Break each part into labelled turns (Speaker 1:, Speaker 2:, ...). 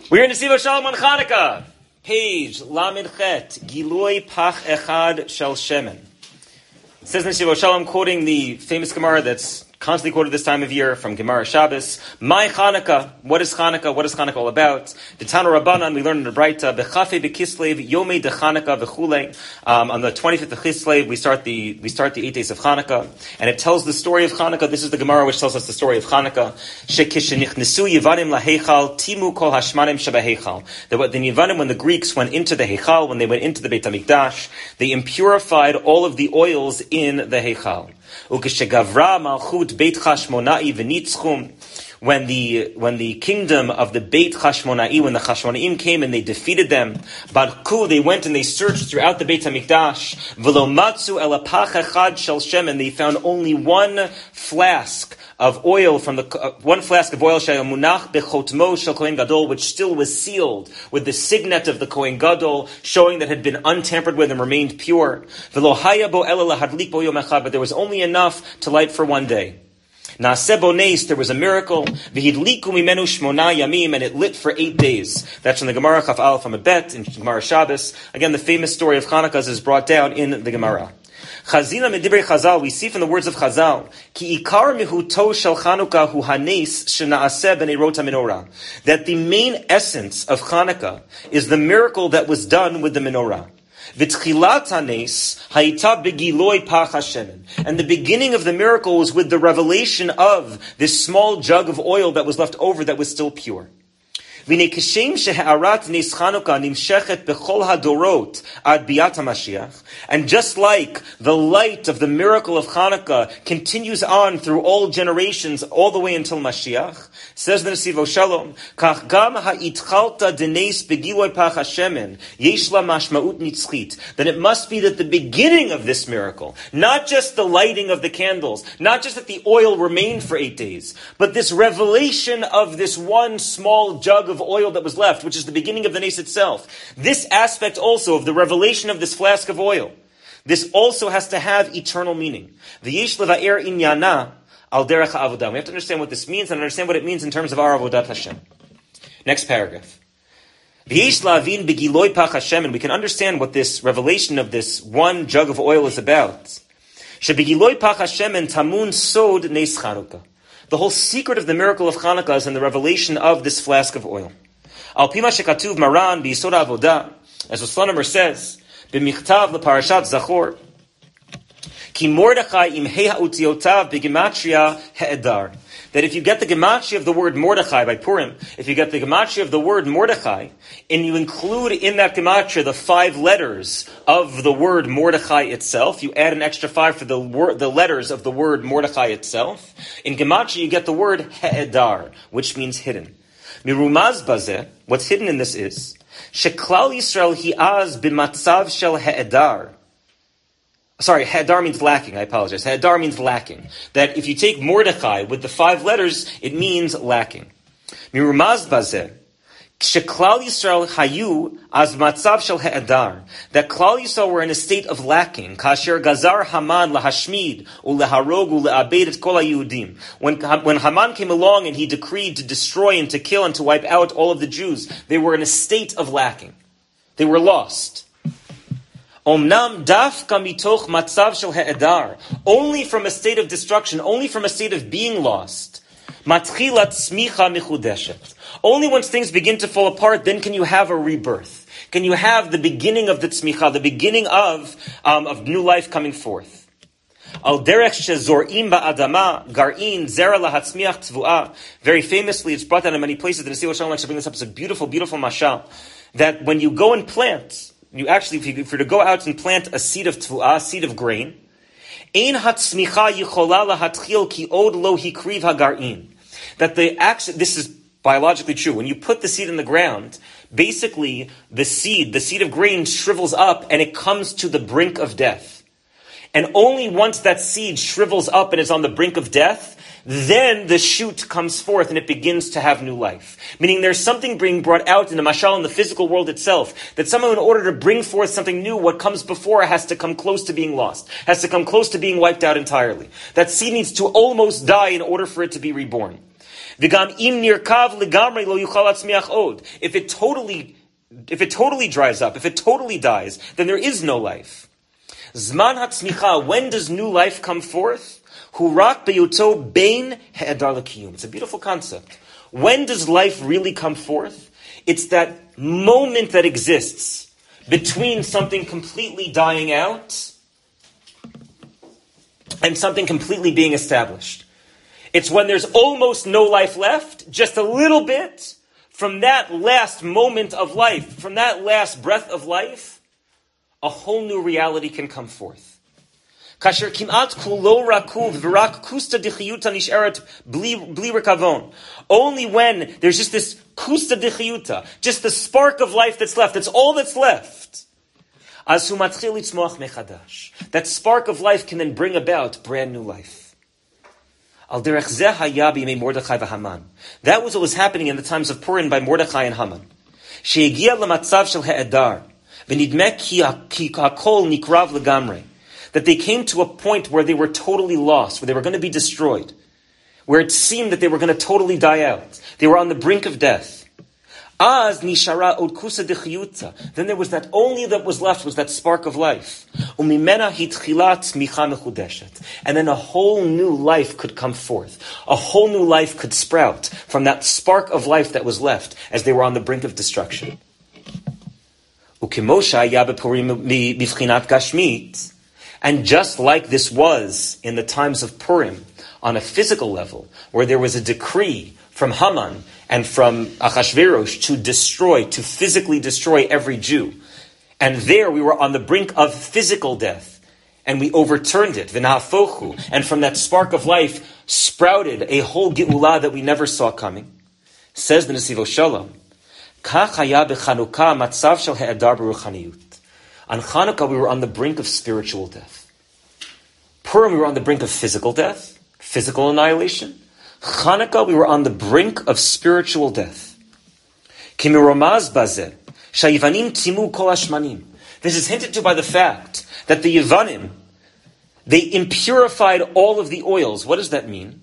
Speaker 1: We're in Nesiva Shalom on Chanukah. Page Lamed Chet, Giloi Pach Echad Shel Shemen. It says in Nesiva Shalom, quoting the famous Gemara that's constantly quoted this time of year from Gemara Shabbos. My Chanukah. What is Chanukah? What is Chanukah all about? The Tana Rabbanan, we learn in the Braita, Bechafe Bekislev, Yomei de Chanukah v'chulei. On the 25th of Kislev, we start the 8 days of Chanukah, and it tells the story of Chanukah. This is the Gemara which tells us the story of Chanukah. Shekishenichnesu Yevanim laheichal, timu kol hashmanim shebaheichal. That the Yevanim, when the Greeks went into the Heichal, when they went into the Beit HaMikdash, they impurified all of the oils in the Heichal. Ukeshegavra malchut Beit Chashmonai v'nitzchum. When the kingdom of the Beit Chashmonai, when the Chashmonaim came and they defeated them, Barku, they went and they searched throughout the Beit HaMikdash, V'lo matzu ela pach echad shel shemen, they found only one flask of oil one flask of oil shayamunach bechotmo shel Kohen Gadol, which still was sealed with the signet of the Kohen Gadol, showing that it had been untampered with and remained pure. V'lo haya bo ela lahadlik bo yom echad, but there was only enough to light for one day. Naaseh nes, there was a miracle. V'hidliku mimenu shmona yamim, and it lit for 8 days. That's from the Gemara Chaf Aleph Amabet in Gemara Shabbos. Again, the famous story of Chanukah is brought down in the Gemara. Chazina medibrei Chazal, we see from the words of Chazal, ki ikar mihuto shel Chanukah hu hanes shenaaseh b'neirot menorah, that the main essence of Chanukah is the miracle that was done with the menorah. V'tchilat hanes hayita begiloi pach hashemen, and the beginning of the miracle was with the revelation of this small jug of oil that was left over that was still pure. And just like the light of the miracle of Chanukah continues on through all generations, all the way until Mashiach, says the Nesiva Shalom, then it must be that the beginning of this miracle, not just the lighting of the candles, not just that the oil remained for 8 days, but this revelation of this one small jug of oil that was left, which is the beginning of the nes itself. This aspect also of the revelation of this flask of oil, this also has to have eternal meaning. V'yesh leva'er inyana al derech ha'avodah. We have to understand what this means and understand what it means in terms of our avodat Hashem. Next paragraph. V'yesh la'avin begiloi pach Hashem, and we can understand what this revelation of this one jug of oil is about. Shebegiloi pach Hashem and tamun sod nes Chanukah. The whole secret of the miracle of Chanukah is in the revelation of this flask of oil. Al pima shekatuv maran b'yisod avodah, as Slonimer says, b'michtav leparashat Zachor, ki Mordechai im hei ha'utiotav b'gematria he'edar. That if you get the gematria of the word Mordechai by Purim, if you get the gematria of the word Mordechai, and you include in that gematria the 5 letters of the word Mordechai itself, you add an extra 5 for the letters of the word Mordechai itself. In gematria you get the word He'edar, which means hidden. Mirumaz bazeh, what's hidden in this is, Sheklal Yisrael hi'az b'matzav shel He'edar. Sorry, He'edar means lacking. I apologize. He'edar means lacking. That if you take Mordechai with the 5 letters, it means lacking. Mirumaz bazeh, Sheklal Yisrael hayu az matzav shel He'edar. That Klal Yisrael were in a state of lacking. Kasher gazar Haman lahashmid uleharog uleabed et kol haYehudim. When Haman came along and he decreed to destroy and to kill and to wipe out all of the Jews, they were in a state of lacking. They were lost. Omnam dafka mitoch matzav shel He'edar. Only from a state of destruction, only from a state of being lost. Matchilat smicha michudeshet. Only once things begin to fall apart, then can you have a rebirth. Can you have the beginning of the tzmicha, the beginning of new life coming forth. Al derech shezorim ba'adama garin zera lahatzmiach tvuah. Very famously, it's brought down in many places. The Nesiva Shalom likes to bring this up. It's a beautiful, beautiful mashal. That when you go and plant, you actually, if you were to go out and plant a seed of tvuah, a seed of grain, ein hatzmicha yichola lahatchil ki od lo hikriv hagarin. That this is biologically true. When you put the seed in the ground, basically the seed of grain shrivels up and it comes to the brink of death. And only once that seed shrivels up and is on the brink of death, then the shoot comes forth and it begins to have new life. Meaning there's something being brought out in the mashal, in the physical world itself, that somehow in order to bring forth something new, what comes before has to come close to being lost, has to come close to being wiped out entirely. That seed needs to almost die in order for it to be reborn. V'gam im nirkav legamrei lo yuchal latzmiach od. If it totally dries up, if it totally dies, then there is no life. Zman hatzmicha, when does new life come forth? Hurak beyutzo bein he'edar l'kiyum. It's a beautiful concept. When does life really come forth? It's that moment that exists between something completely dying out and something completely being established. It's when there's almost no life left, just a little bit. From that last moment of life, from that last breath of life, a whole new reality can come forth. Kasher kimat kulo rakuv v'rak kusta dichiyuta nisheret bli rekavon. Only when there's just this kusta dichiyuta, just the spark of life that's left, that's all that's left. As hu matchil litzmoach mechadash. That spark of life can then bring about brand new life. Al derech zeh haya b'yemei Mordechai v'Haman. That was what was happening in the times of Purim by Mordechai and Haman. She'egia l'matzav shel he'edar. V'nidmeh ki hakol nikrav legamrei. That they came to a point where they were totally lost, where they were going to be destroyed, where it seemed that they were going to totally die out. They were on the brink of death. Az nishara od kusa dechiyuta. Then there was that only that was left was that spark of life. Umimena hitchilat micha mechudeshet. And then a whole new life could come forth. A whole new life could sprout from that spark of life that was left as they were on the brink of destruction. Ukimosha haya bepurim bivchinat gashmit. And just like this was in the times of Purim, on a physical level, where there was a decree from Haman and from Achashverosh to physically destroy every Jew. And there we were on the brink of physical death, and we overturned it, v'nahafochu, and from that spark of life sprouted a whole Geulah that we never saw coming. Says the Nesiv Shalom, Kach haya b'Chanukah matzav shel he'edar b'ruchaniyut. On Chanukah, we were on the brink of spiritual death. Purim, we were on the brink of physical death, physical annihilation. Chanukah, we were on the brink of spiritual death. Kimiromaz bazeh, shayivanim timu kol hashmanim. This is hinted to by the fact that the Yevanim, they impurified all of the oils. What does that mean?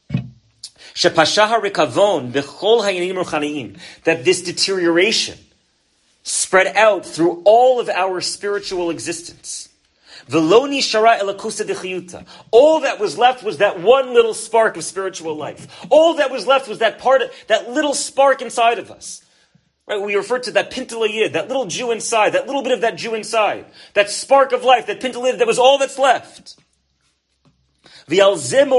Speaker 1: Shepashaha rekavon bechol hayanim ruchaniim. That this deterioration spread out through all of our spiritual existence. Veloni shara elakusa dechiyuta. All that was left was that one little spark of spiritual life. All that was left was that little spark inside of us. Right? We refer to that pintalayid, that little Jew inside, that little bit of that Jew inside. That spark of life, that pintalayid, that was all that's left. And this is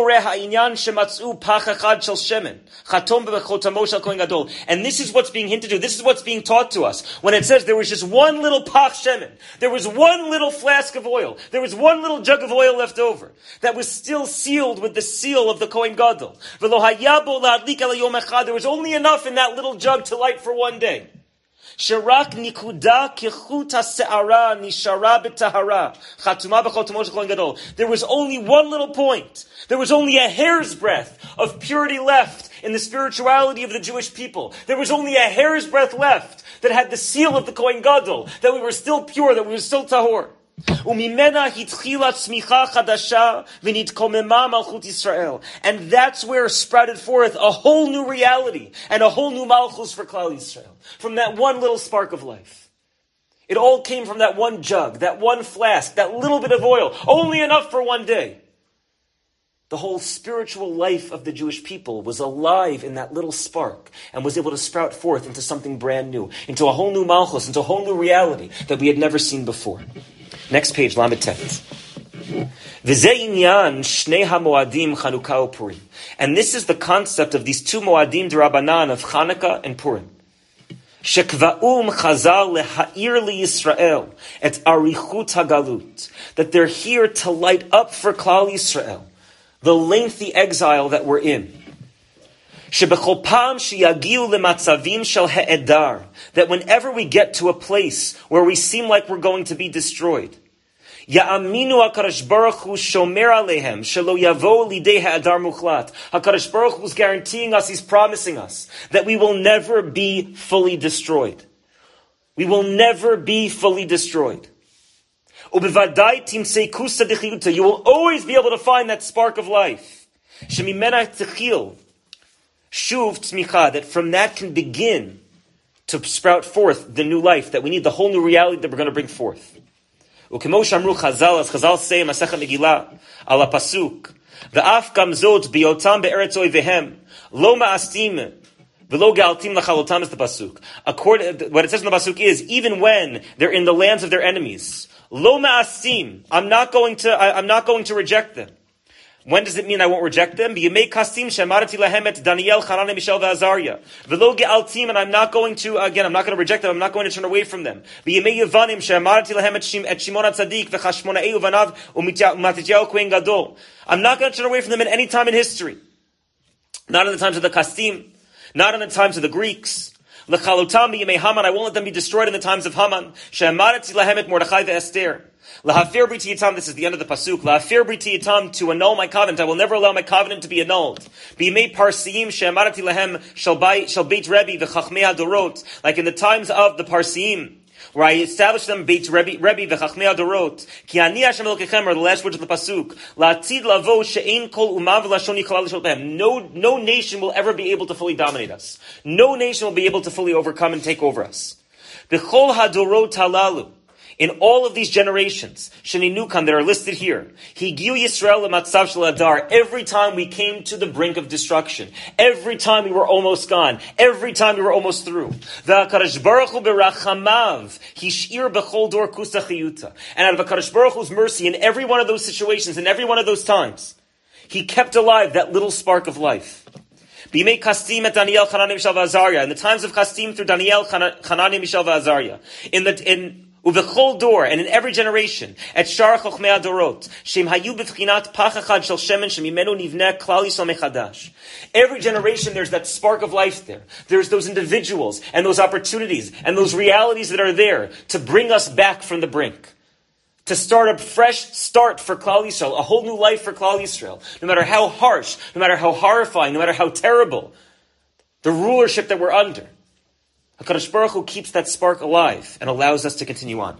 Speaker 1: what's being hinted to. This is what's being taught to us. When it says there was just one little pach shemen, there was one little flask of oil, there was one little jug of oil left over, that was still sealed with the seal of the Kohen Gadol. There was only enough in that little jug to light for one day. Sharak nikuda kichuta se'ara nishara b'tahara chatuma b'chol tamo shel Kohen Gadol. There was only one little point. There was only a hair's breadth of purity left in the spirituality of the Jewish people. There was only a hair's breadth left that had the seal of the Kohen Gadol, that we were still pure, that we were still tahor. Umimena hitchila tzmicha chadasha v'nitkomema malchut Yisrael. And that's where sprouted forth a whole new reality and a whole new malchus for Klal Yisrael. From that one little spark of life. It all came from that one jug, that one flask, that little bit of oil, only enough for one day. The whole spiritual life of the Jewish people was alive in that little spark and was able to sprout forth into something brand new, into a whole new malchus, into a whole new reality that we had never seen before. Next page, Lamed Tet. And this is the concept of these two Moadim D'Rabbanan of Chanukah and Purim. Shekva'um chazal leha'ir liYisrael et arichut hagalut. That they're here to light up for Klal Yisrael the lengthy exile that we're in. Shebechol pam sheyagiu lematzavim shel he'edar. That whenever we get to a place where we seem like we're going to be destroyed, Ya'aminu HaKadosh Baruch Hu shomer alehem shelo yavo lidei ha'adar muchlat. HaKadosh Baruch Hu is guaranteeing us, He's promising us that we will never be fully destroyed. We will never be fully destroyed. Ubevadai timsei kusa dechiyuta. You will always be able to find that spark of life. Shemimena techil Shuv tzmicha, that from that can begin to sprout forth the new life, that we need the whole new reality that we're going to bring forth. Ukemo shamru Chazal, as Chazal say in Masechet Megillah, ala pasuk, v'af gamzot biyotam be'eretz oivehem, lo ma'astim, v'lo galtim lachalotam is the pasuk. What it says in the pasuk is, even when they're in the lands of their enemies, lo ma'astim, I'm not going to reject them. When does it mean I won't reject them? B'yemei kastim she'amarati lahem et Daniel, Hananiah, Mishael, ve'Azariah. V'lo ge'altim, and I'm not going to reject them. I'm not going to turn away from them. B'yemei yevanim she'amarati lahem et Shimon HaTzadik, v'chashmona'ei uvanav, u'Matityahu Kohen Gadol. I'm not going to turn away from them at any time in history. Not in the times of the Kastim. Not in the times of the Greeks. L'chalotam b'yemei Haman, I won't let them be destroyed in the times of Haman. She'amarati lahem et Mordechai ve'Esther. Lahafir briti yitam, this is the end of the pasuk. Lahafir briti yitam, to annul my covenant. I will never allow my covenant to be annulled. B'yimei parsiim she'amarati lahem shal beit Rebbe v'chachmei hadorot. Like in the times of the parsiim, where I established them beit Rebbe v'chachmei hadorot. Ki ani Hashem Elokechem, are the last words of the pasuk. La'atid lavo she'ein kol umav v'lashon yichalal l'shol behem. No nation will ever be able to fully dominate us. No nation will be able to fully overcome and take over us. B'chol hadorot halalu. In all of these generations, Sheninukan, that are listed here, Higiu Yisrael lematzav shel hadar. Every time we came to the brink of destruction, every time we were almost gone, every time we were almost through, V'HaKadosh Baruch Hu berachamav hishir bechol dor kusa chiyuta. And out of HaKadosh Baruch Hu's mercy, in every one of those situations, in every one of those times, He kept alive that little spark of life. B'yimei kastim et Daniel, Hananiah, Mishael, ve'Azariah. In the times of kastim through Daniel, Hananiah, Mishael, ve'Azariah. Uvechol door, and in every generation, at Shar Chochmei Adorot, Shem Hayu B'Vchinat Pach Echad Shel Shemen Shemimenu Nivneh Klal Yisrael Mechadash. Every generation, there's that spark of life there. There's those individuals, and those opportunities, and those realities that are there to bring us back from the brink. To start a fresh start for Klal Yisrael, a whole new life for Klal Yisrael. No matter how harsh, no matter how horrifying, no matter how terrible, the rulership that we're under. HaKadosh Baruch Hu keeps that spark alive and allows us to continue on.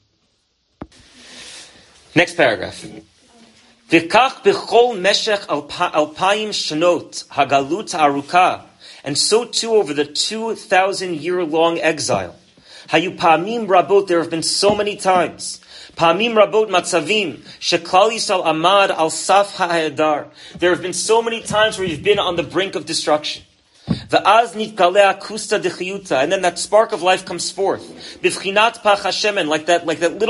Speaker 1: Next paragraph. V'kach b'chol meshech alpayim shanot hagalut aruka, and so too over the 2,000-year-long exile. Hayu pa'amim rabot, there have been so many times. Pa'amim rabot matzavim sheklal Yisrael amad al saf ha'edar. There have been so many times where you've been on the brink of destruction. V'az nitkaleh akusta dechiyuta, and then that spark of life comes forth. B'vchinat pach hashemen, like that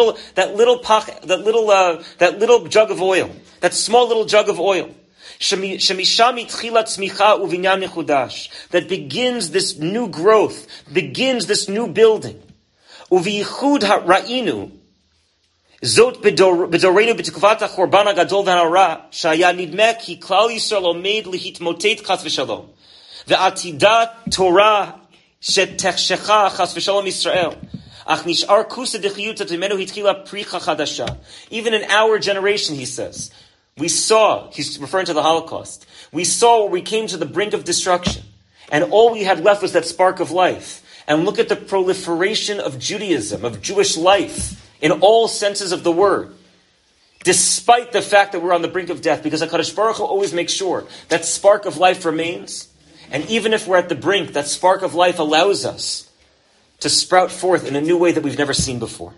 Speaker 1: little jug of oil, that small little jug of oil. Shemisham itchila tzmicha uvinyan nechudash, that begins this new growth, begins this new building. Uviyichud ra'inu, zot b'dorenu b'tikvat ha'chorban ha'gadol v'ha'ara, shaya nidmeh ki klal Yisrael omed lihitmotet chas v'shalom. Ve'atida Torah shetechshecha chas v'shalom Yisrael. Ach nishar kusa dechiyuta timenu hitchila pricha chadasha. Even in our generation, he says, we saw, he's referring to the Holocaust, we saw where we came to the brink of destruction, and all we had left was that spark of life. And look at the proliferation of Judaism, of Jewish life, in all senses of the word. Despite the fact that we're on the brink of death, because HaKadosh Baruch Hu always makes sure that spark of life remains. And even if we're at the brink, that spark of life allows us to sprout forth in a new way that we've never seen before.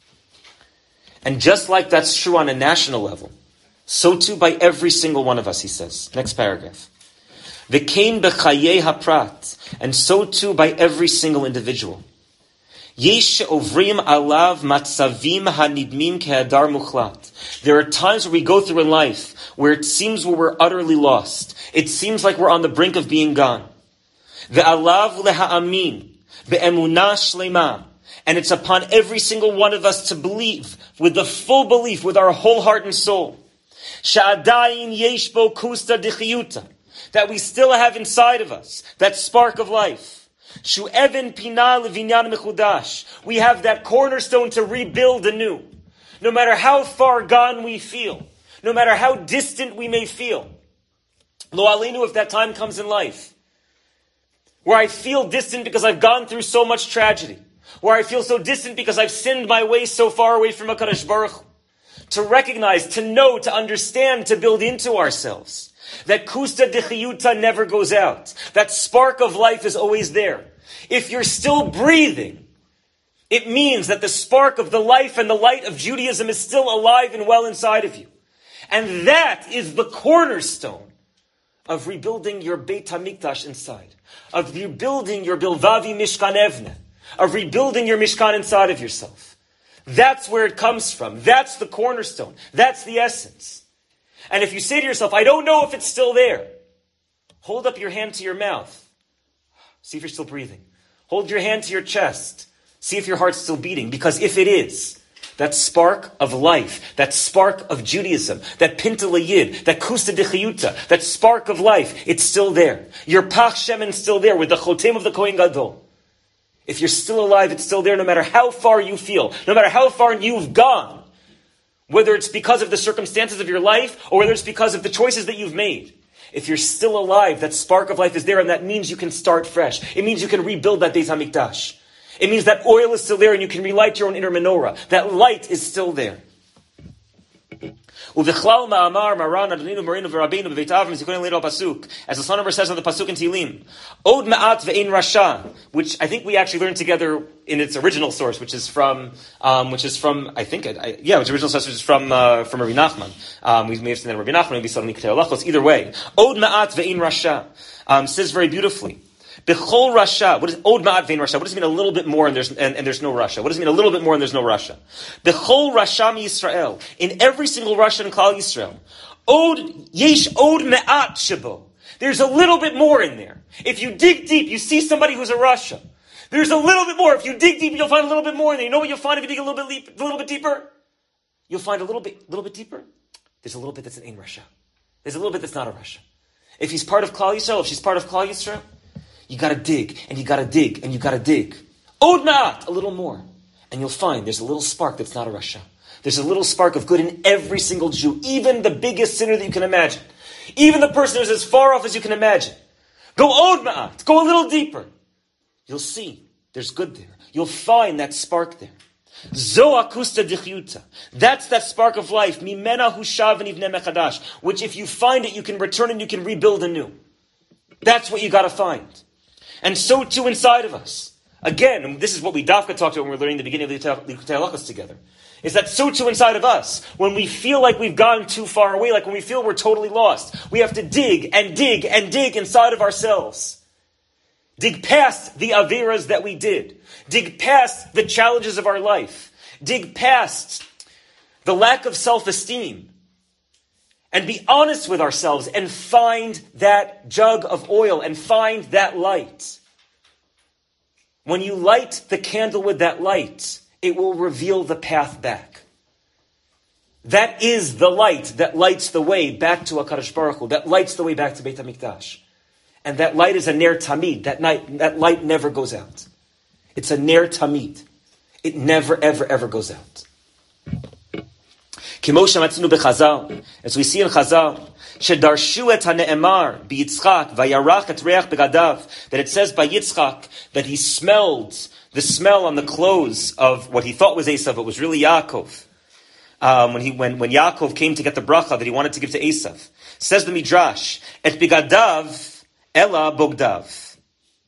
Speaker 1: And just like that's true on a national level, so too by every single one of us, he says. Next paragraph. V'kein b'chayei haprat, and so too by every single individual. Yesh ovrim alav matzavim hanidmim kehadar muchlat. There are times where we go through in life where it seems we're utterly lost. It seems like we're on the brink of being gone. Ve'alav leha'amin be'emunah shlema. And it's upon every single one of us to believe with the full belief, with our whole heart and soul. Sha'adayin yesh bo kusta dichiyuta. That we still have inside of us that spark of life. Shu even pina levinyan mechudash. We have that cornerstone to rebuild anew. No matter how far gone we feel, no matter how distant we may feel. Lo alinu, if that time comes in life, where I feel distant because I've gone through so much tragedy, where I feel so distant because I've sinned my way so far away from HaKadosh Baruch Hu, to recognize, to know, to understand, to build into ourselves That kusta dechiyuta never goes out. That spark of life is always there. If you're still breathing, it means that the spark of the life and the light of Judaism is still alive and well inside of you. And that is the cornerstone of rebuilding your Beit HaMikdash inside, of rebuilding your Bilvavi Mishkan Evne, of rebuilding your Mishkan inside of yourself. That's where it comes from. That's the cornerstone. That's the essence. And if you say to yourself, I don't know if it's still there, hold up your hand to your mouth. See if you're still breathing. Hold your hand to your chest. See if your heart's still beating. Because if it is, that spark of life, that spark of Judaism, that Pinta Yid, that Kusta Dechiyuta, that spark of life, it's still there. Your Pach Shemen's still there with the Chotem of the Kohen Gadol. If you're still alive, it's still there no matter how far you feel, no matter how far you've gone. Whether it's because of the circumstances of your life, or whether it's because of the choices that you've made. If you're still alive, that spark of life is there, and that means you can start fresh. It means you can rebuild that Beit HaMikdash. It means that oil is still there, and you can relight your own inner menorah. That light is still there. As the Son says on the Pasuk in Tehillim, Od ma'at ve'ein rasha, which I think we actually learned together in its original source, which is from its original source, which is from Rabbi Nachman. We may have seen that in Rabbi Nachman, maybe suddenly Ketei Halachos. Either way, Od ma'at ve'ein rasha says very beautifully. Bechol Rasha. What is Od Ma'at Vein Rasha? What does it mean a little bit more and there's no Rasha? What does it mean a little bit more and there's no Rasha? Bechol Rasha mi Yisrael. In every single Rasha in Klal Yisrael. Yesh Od Me'at Shebo. There's a little bit more in there. If you dig deep, you see somebody who's a Rasha. There's a little bit more. If you dig deep, you'll find a little bit more in there. You know what you'll find if you dig a little bit deeper? You'll find a little bit deeper. There's a little bit that's an Ein Rasha. There's a little bit that's not a Rasha. If he's part of Klal Yisrael, if she's part of Klal Yisrael, you gotta dig, and you gotta dig, and you gotta dig. Od ma'at, a little more. And you'll find there's a little spark that's not a Rasha. There's a little spark of good in every single Jew, even the biggest sinner that you can imagine. Even the person who's as far off as you can imagine. Go od ma'at, go a little deeper. You'll see, there's good there. You'll find that spark there. Zo akusta dichyuta. That's that spark of life. Mimena hushav v'nivneh mechadash. Which if you find it, you can return and you can rebuild anew. That's what you gotta find. And so too inside of us. Again, and this is what we dafka talked about when we were learning the beginning of the Ketei Halachos together. Is that so too inside of us? When we feel like we've gone too far away, like when we feel we're totally lost, we have to dig and dig and dig inside of ourselves. Dig past the averas that we did. Dig past the challenges of our life. Dig past the lack of self-esteem. And be honest with ourselves and find that jug of oil and find that light. When you light the candle with that light, it will reveal the path back. That is the light that lights the way back to HaKadosh Baruch Hu, that lights the way back to Beit HaMikdash. And that light is a ner tamid. That light never goes out. It's a ner tamid. It never, ever, ever goes out. As we see in Chazal, shedarshu et hane'emar b'Yitzchak vayarach et reach begadav, that it says by Yitzchak that he smelled the smell on the clothes of what he thought was Esav, but was really Yaakov. When Yaakov came to get the bracha that he wanted to give to Esav, says the Midrash, et begadav ela bogdav,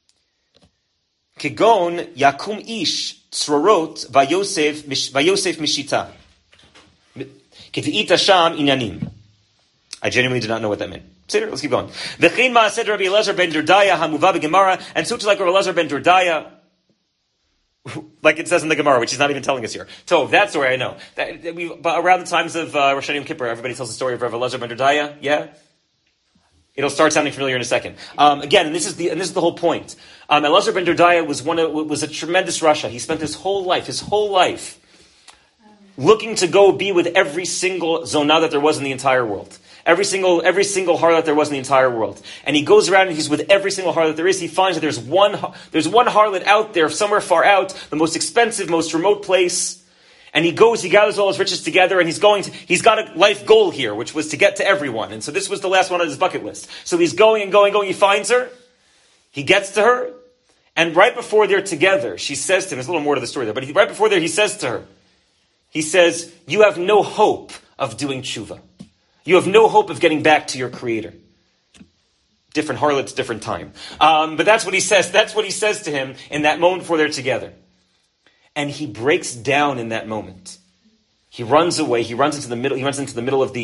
Speaker 1: kegon yakum ish tzrorot vayosef mishita. I genuinely did not know what that meant. Let's keep going. And so to like Rabbi Elazar ben Dordaya, like it says in the Gemara, which he's not even telling us here. Tov, that story I know. But around the times of Rosh Hashanah Yom Kippur, everybody tells the story of Rabbi Elazar ben Dordaya. Yeah? It'll start sounding familiar in a second. Again, and this is the whole point. Elazar ben Dordaya was a tremendous Rasha. He spent his whole life, looking to go be with every single zonah that there was in the entire world. Every single harlot there was in the entire world. And he goes around and he's with every single harlot there is. He finds that there's one harlot out there, somewhere far out, the most expensive, most remote place. And he gathers all his riches together, and he's got a life goal here, which was to get to everyone. And so this was the last one on his bucket list. So he's going and going, he finds her, he gets to her, and right before they're together, she says to him, there's a little more to the story there, but right before there, he says to her, he says, you have no hope of doing tshuva. You have no hope of getting back to your Creator. Different harlots, different time. But that's what he says. That's what he says to him in that moment before they're together. And he breaks down in that moment. He runs away. He runs into the middle. He runs into the middle of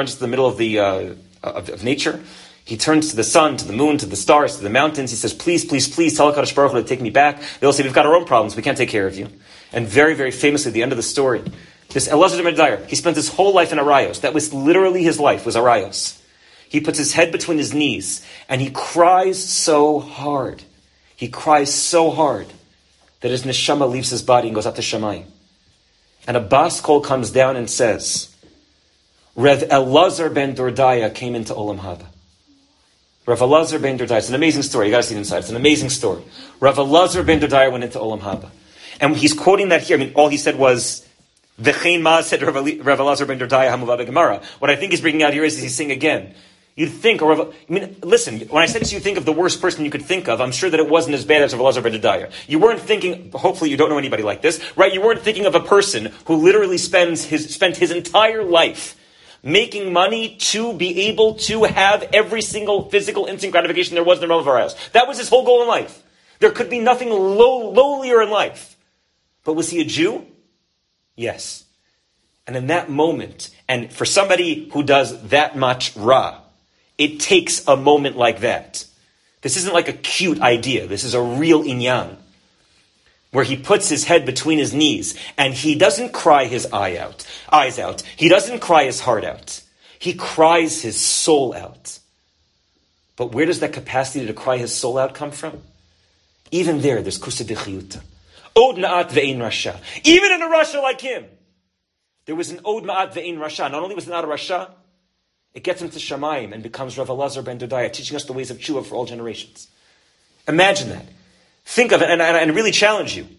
Speaker 1: of nature. He turns to the sun, to the moon, to the stars, to the mountains. He says, "Please, please, please, tell HaKadosh Baruch Hu to take me back." They'll say, "We've got our own problems. We can't take care of you." And very, very famously, at the end of the story, this Elazar ben Dodaya, he spent his whole life in Arayos. That was literally his life, was Arayos. He puts his head between his knees, and he cries so hard. He cries so hard that his neshama leaves his body and goes up to Shamayim. And a bas kol comes down and says, Rev Elazar ben Dordaya came into Olam Haba. Rev Elazar ben Dordaya, it's an amazing story, you gotta see it inside, it's an amazing story. Rev Elazar ben Dordaya went into Olam Haba. And he's quoting that here, all he said was, V'chein ma said Rev Elazar ben Dordaya hamuva beGemara. What I think he's bringing out here is he's saying again, you'd think, listen, when I said to you think of the worst person you could think of, I'm sure that it wasn't as bad as Elazar ben Dodaya. You weren't thinking, hopefully you don't know anybody like this, right? You weren't thinking of a person who literally spent his entire life making money to be able to have every single physical instant gratification there was in the realm of our house. That was his whole goal in life. There could be nothing lowlier in life. But was he a Jew? Yes. And in that moment, and for somebody who does that much ra, it takes a moment like that. This isn't like a cute idea. This is a real inyan. Where he puts his head between his knees and he doesn't cry his eyes out. He doesn't cry his heart out. He cries his soul out. But where does that capacity to cry his soul out come from? Even there's kusa d'chiyuta. Od ma'at ve'ein rasha. Even in a rasha like him, there was an od ma'at ve'ein rasha. Not only was it not a rasha, it gets him to Shamayim and becomes Rav Elazar ben Dodaya, teaching us the ways of tshuva for all generations. Imagine that. Think of it, and really challenge you.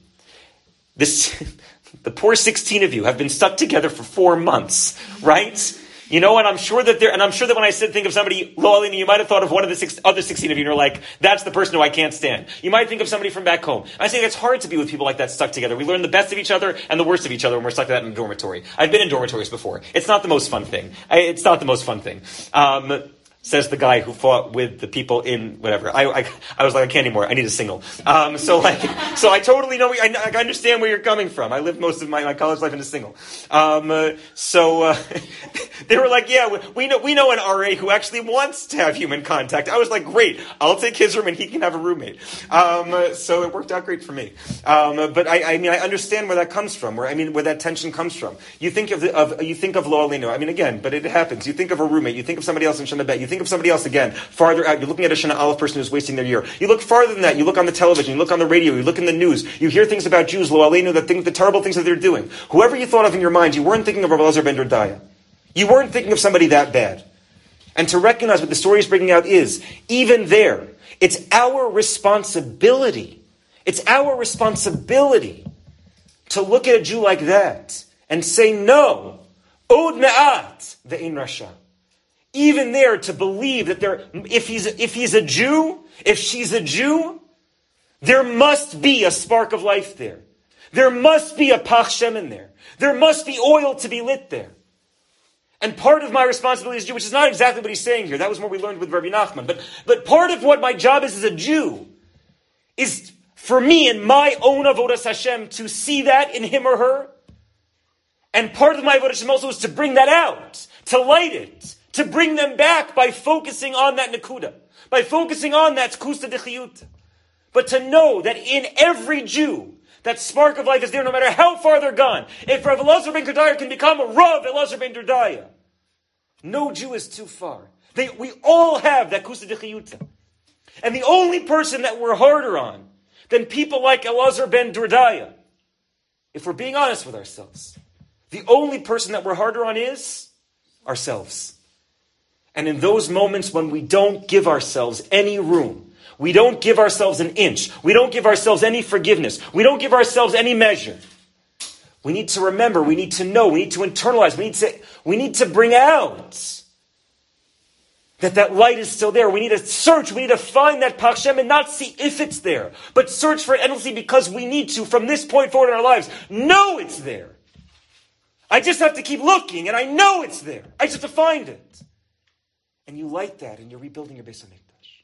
Speaker 1: The poor 16 of you have been stuck together for 4 months, right? You know, and I'm sure that when I said think of somebody, Lo Alinu, you might have thought of one of the other 16 of you, and you're like, that's the person who I can't stand. You might think of somebody from back home. I think it's hard to be with people like that stuck together. We learn the best of each other and the worst of each other when we're stuck to that in a dormitory. I've been in dormitories before. It's not the most fun thing. Says the guy who fought with the people in whatever. I was like, I can't anymore. I need a single. So I totally know. I understand where you're coming from. I lived most of my college life in a single. They were like, yeah, we know an RA who actually wants to have human contact. I was like, great. I'll take his room and he can have a roommate. So it worked out great for me. But I understand where that comes from. Where that tension comes from. You think of Lo Alinu. Again, but it happens. You think of a roommate. You think of somebody else in Shana Bet. You think of somebody else again, farther out. You're looking at a Shana Aleph person who's wasting their year. You look farther than that. You look on the television. You look on the radio. You look in the news. You hear things about Jews, Lo Alinu, the terrible things that they're doing. Whoever you thought of in your mind, you weren't thinking of Rav Elazar ben Dordaya. You weren't thinking of somebody that bad. And to recognize what the story is bringing out is, even there, it's our responsibility. It's our responsibility to look at a Jew like that and say, no, od me'at ve'ein rasha. Even there, to believe that if he's a Jew, if she's a Jew, there must be a spark of life there. There must be a pach shem in there. There must be oil to be lit there. And part of my responsibility as a Jew, which is not exactly what he's saying here, that was what we learned with Rabbi Nachman, but part of what my job is as a Jew is for me in my own avodas Hashem to see that in him or her. And part of my avodas Hashem also is to bring that out, to light it, to bring them back by focusing on that nakuda, by focusing on that kusta d'chiyut. But to know that in every Jew, that spark of life is there no matter how far they're gone. If Rav Elazar ben Dordaya can become a Rav Elazar ben Dordaya, no Jew is too far. We all have that kusa d'chiyuta. And the only person that we're harder on than people like Elazar ben Dordaya, if we're being honest with ourselves, the only person that we're harder on is ourselves. And in those moments when we don't give ourselves any room, we don't give ourselves an inch, we don't give ourselves any forgiveness, we don't give ourselves any measure, we need to remember, we need to know, we need to internalize, we need to bring out that light is still there. We need to search, we need to find that Pach Shem and not see if it's there, but search for it endlessly because we need to, from this point forward in our lives, know it's there. I just have to keep looking and I know it's there. I just have to find it. And you light that and you're rebuilding your Beis HaMikdash.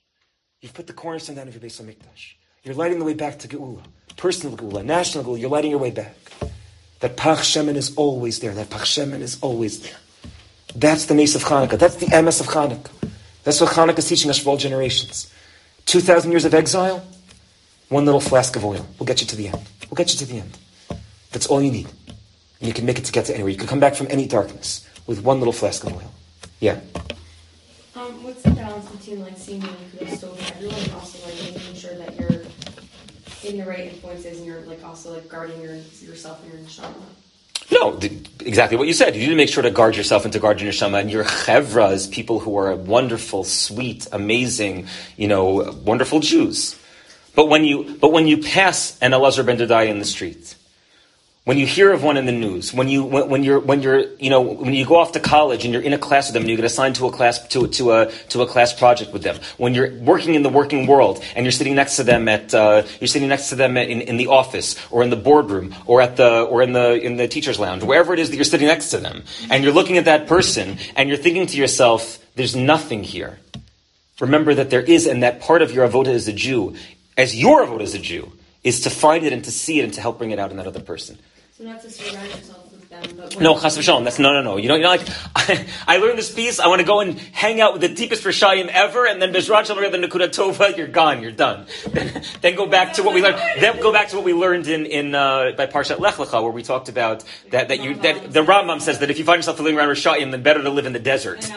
Speaker 1: You've put the cornerstone down of your Beis HaMikdash. You're lighting the way back to Geula. Personal Geula, national Geula. You're lighting your way back. That Pach Shemen is always there. That Pach Shemen is always there. That's the Mace of Hanukkah. That's the MS of Hanukkah. That's what Hanukkah is teaching us for all generations. 2,000 years of exile, one little flask of oil. We'll get you to the end. We'll get you to the end. That's all you need. And you can make it to get to anywhere. You can come back from any darkness with one little flask of oil. Yeah?
Speaker 2: What's the balance between seeing the Nekuda Tova for everyone and also making sure that you're in the right influences and you're also guarding yourself and your neshama?
Speaker 1: No, exactly what you said. You need to make sure to guard yourself and to guard your neshama and your chevra is people who are wonderful, sweet, amazing, wonderful Jews. But when you pass an Elazar ben Dodai in the street, when you hear of one in the news, when you go off to college and you're in a class with them and you get assigned to a class to a class project with them, when you're working in the working world and you're sitting next to them in the office or in the boardroom or in the teacher's lounge, wherever it is that you're sitting next to them, and you're looking at that person and you're thinking to yourself, "There's nothing here." Remember that there is, and that part of your avoda as a Jew, as your avoda as a Jew, is to find it and to see it and to help bring it out in that other person.
Speaker 2: So not to surround yourself with them, but
Speaker 1: no, chas v'shalom. That's no. I learned this piece. I want to go and hang out with the deepest Rishayim ever, and then Bezrat Shalom, the Nekuda Tova, you're gone, you're done. Then go back to what we learned. Then go back to what we learned in by Parshat Lech Lecha, where we talked about that the Rambam says that if you find yourself living around Rishayim, then better to live in the desert.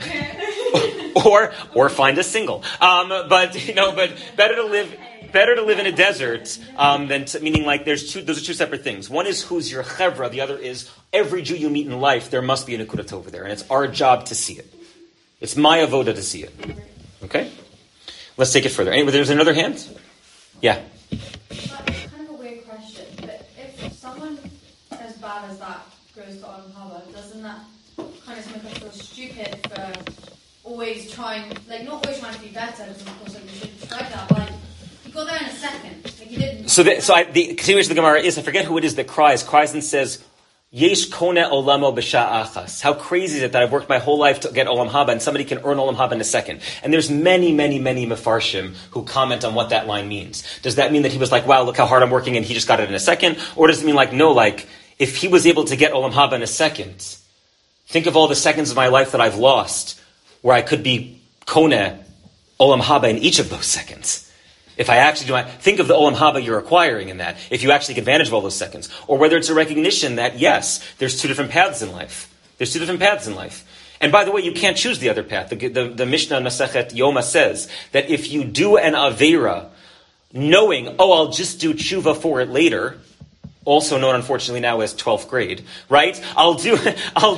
Speaker 1: or find a single. But better to live in a desert meaning those are two separate things. One is who's your chevra, the other is every Jew you meet in life, there must be a Nekuda Tova there, and it's our job to see it. It's my avoda to see it. Okay? Let's take it further. Anyway, there's another hand? Yeah.
Speaker 3: That's kind of a weird question, but if someone as bad as that goes to Olam Haba, doesn't that kind of make us feel stupid for always trying, not always trying to be better, because of course we should try that, but you got there in a second. You didn't.
Speaker 1: The continuation of the Gemara is, I forget who it is that cries and says, Yesh kone olamo b'sha achas. How crazy is it that I've worked my whole life to get Olam Haba and somebody can earn Olam Haba in a second? And there's many, many, many Mefarshim who comment on what that line means. Does that mean that he was wow, look how hard I'm working and he just got it in a second? Or does it mean if he was able to get Olam Haba in a second, think of all the seconds of my life that I've lost where I could be kone Olam Haba in each of those seconds. If I actually think of the Olam Haba you're acquiring in that, if you actually take advantage of all those seconds, or whether it's a recognition that, yes, there's two different paths in life. There's two different paths in life. And by the way, you can't choose the other path. The Mishnah Masechet Yoma says that if you do an Aveira, knowing, I'll just do tshuva for it later, also known unfortunately now as 12th grade, right? I'll do an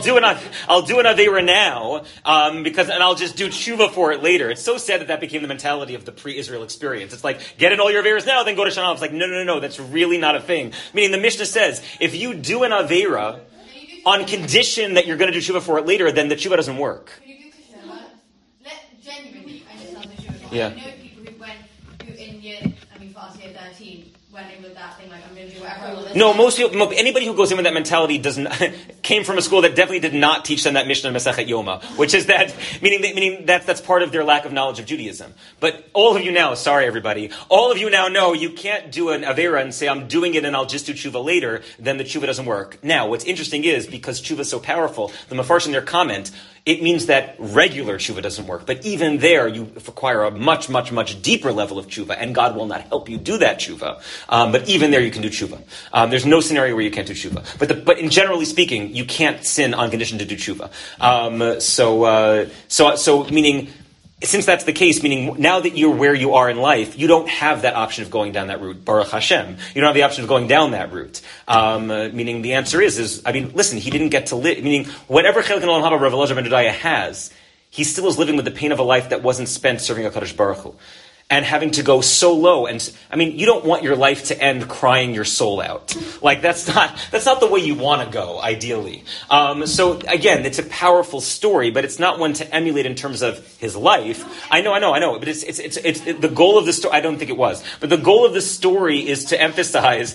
Speaker 1: Aveira now, and I'll just do tshuva for it later. It's so sad that became the mentality of the pre-Israel experience. It's get in all your Aveiras now, then go to Shana. It's no, that's really not a thing. Meaning the Mishnah says, if you do an Aveira on condition that you're going to do tshuva for it later, then the tshuva doesn't work.
Speaker 3: Can you do tshuva? Genuinely, I just have the tshuva.
Speaker 1: Yeah.
Speaker 3: I know people who first year 13, went in with that thing, I'm going to do whatever I want.
Speaker 1: No, most people, anybody who goes in with that mentality came from a school that definitely did not teach them that Mishnah Masechet Yoma, which is that, meaning that's part of their lack of knowledge of Judaism. But all of you now, sorry everybody, all of you now know you can't do an Aveira and say, I'm doing it and I'll just do tshuva later, then the tshuva doesn't work. Now, what's interesting is, because tshuva is so powerful, the Mefarshim in their comment, it means that regular tshuva doesn't work. But even there, you require a much, much, much deeper level of tshuva, and God will not help you do that tshuva. But even there, you can do tshuva. There's no scenario where you can't do tshuva. But in generally speaking, you can't sin on condition to do tshuva. So meaning, since that's the case, meaning now that you're where you are in life, you don't have that option of going down that route. Baruch Hashem. You don't have the option of going down that route. Meaning the answer is, listen, he didn't get to live, meaning whatever Chelik and Olam Haba Rav Elazar ben Dodaya has, he still is living with the pain of a life that wasn't spent serving HaKadosh Baruch Hu. And having to go so low, and you don't want your life to end crying your soul out. That's not the way you want to go, ideally. So again, it's a powerful story, but it's not one to emulate in terms of his life. I know, but it's the goal of the story. I don't think it was, but the goal of the story is to emphasize